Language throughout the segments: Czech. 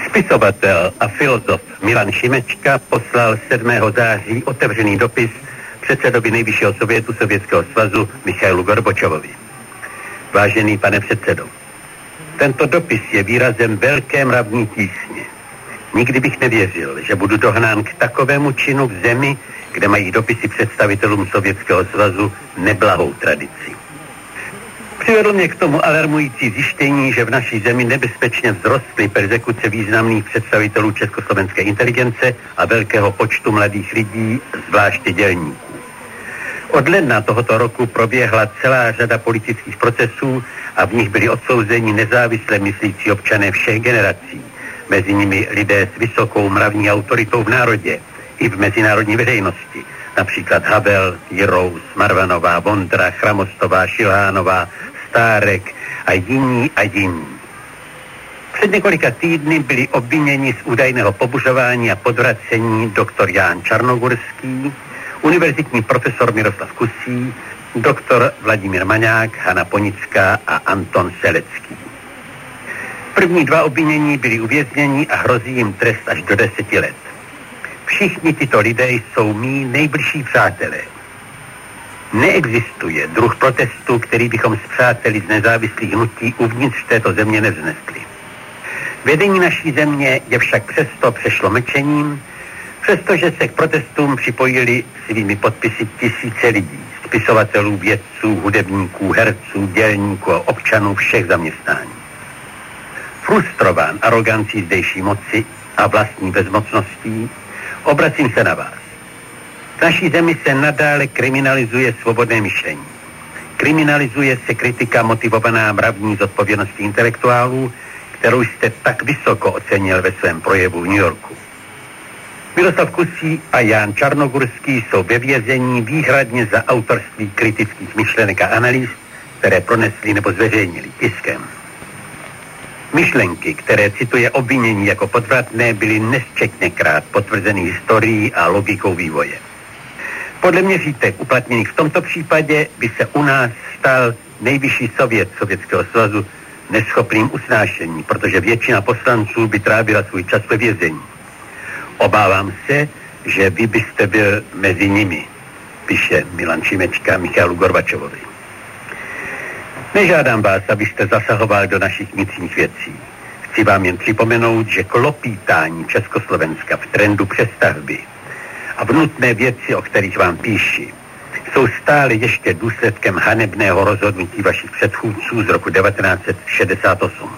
Spisovatel a filozof Milan Šimečka poslal 7. září otevřený dopis předsedovi nejvyššího sovětu Sovětského svazu Michailu Gorbačovovi. Vážený pane předsedo, tento dopis je výrazem velké mravní tísně. Nikdy bych nevěřil, že budu dohnán k takovému činu v zemi, kde mají dopisy představitelům Sovětského svazu neblahou tradici. Přivedl mě k tomu alarmující zjištění, že v naší zemi nebezpečně vzrostly perzekuce významných představitelů československé inteligence a velkého počtu mladých lidí, zvláště dělníků. Od ledna tohoto roku proběhla celá řada politických procesů a v nich byli odsouzeni nezávisle myslící občané všech generací, mezi nimi lidé s vysokou mravní autoritou v národě i v mezinárodní veřejnosti, například Havel, Jirous, Marvanová, Vondra, Chramostová, Šilhánová, Stárek a jiní. Před několika týdny byli obviněni z údajného pobuřování a podvracení doktor Ján Čarnogurský, univerzitní profesor Miroslav Kusí, doktor Vladimír Maňák, Hana Ponická a Anton Selecký. První dva obvinění byli uvězněni a hrozí jim trest až do 10 let. Všichni tyto lidé jsou mí nejbližší přátelé. Neexistuje druh protestu, který bychom s přáteli z nezávislých hnutí uvnitř této země nevznesli. Vedení naší země je však přesto přešlo mlčením, přestože se k protestům připojili svými podpisy tisíce lidí, spisovatelů, vědců, hudebníků, herců, dělníků a občanů všech zaměstnání. Frustrován arogancí zdejší moci a vlastní bezmocností, obracím se na vás. V naší zemi se nadále kriminalizuje svobodné myšlení. Kriminalizuje se kritika motivovaná mravní zodpovědností intelektuálů, kterou jste tak vysoko ocenil ve svém projevu v New Yorku. Miroslav Kusí a Ján Čarnogurský jsou ve vězení výhradně za autorství kritických myšlenek a analýz, které pronesli nebo zveřejnili tiskem. Myšlenky, které cituje obvinění jako podvratné, byly nesčetněkrát potvrzeny historií a logikou vývoje. Podle měřítek uplatněných v tomto případě by se u nás stal nejvyšší sovět Sovětského svazu neschopným usnášení, protože většina poslanců by trávila svůj čas ve vězení. Obávám se, že vy byste byl mezi nimi, píše Milan Šimečka Michailu Gorbačovovi. Nežádám vás, abyste zasahoval do našich vnitřních věcí. Chci vám jen připomenout, že klopítání Československa v trendu přestavby a v nutné věci, o kterých vám píši, jsou stále ještě důsledkem hanebného rozhodnutí vašich předchůdců z roku 1968.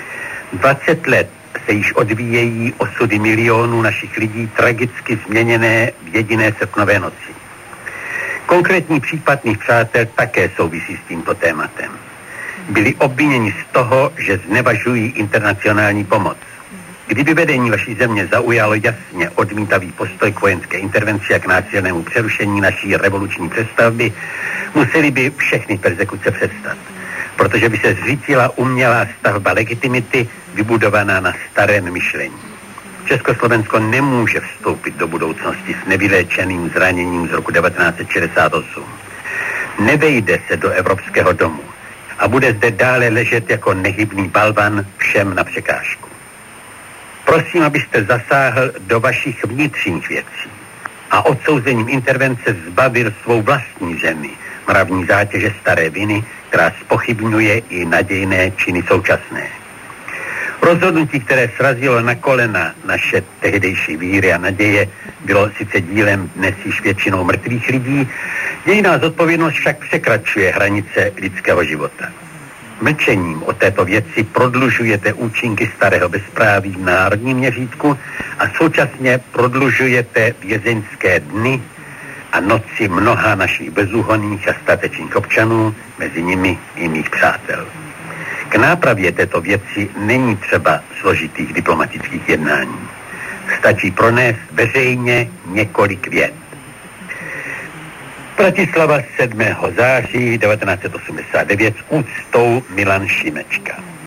20 let se již odvíjejí osudy milionů našich lidí tragicky změněné v jediné srpnové noci. Konkrétní případ mých přátel také souvisí s tímto tématem. Byli obviněni z toho, že znevažují internacionální pomoc. Kdyby vedení vaší země zaujalo jasně odmítavý postoj k vojenské intervenci a k násilnému přerušení naší revoluční přestavby, museli by všechny persekuce přestat, protože by se zřítila umělá stavba legitimity vybudovaná na starém myšlení. Československo nemůže vstoupit do budoucnosti s nevyléčeným zraněním z roku 1968. Nevejde se do Evropského domu a bude zde dále ležet jako nehybný balvan všem na překážku. Prosím, abyste zasáhl do vašich vnitřních věcí a odsouzením intervence zbavil svou vlastní zemi mravní zátěže staré viny, která zpochybňuje i nadějné činy současné. Rozhodnutí, které srazilo na kolena naše tehdejší víry a naděje, bylo sice dílem dnes již většinou mrtvých lidí, jejná zodpovědnost však překračuje hranice lidského života. Mlčením o této věci prodlužujete účinky starého bezpráví v národním měřítku a současně prodlužujete vězeňské dny a noci mnoha našich bezúhonných a statečných občanů, mezi nimi i mých přátel. K nápravě této věci není třeba složitých diplomatických jednání. Stačí pronést veřejně několik vět. Bratislava 7. září 1989 s úctou Milan Šimečka.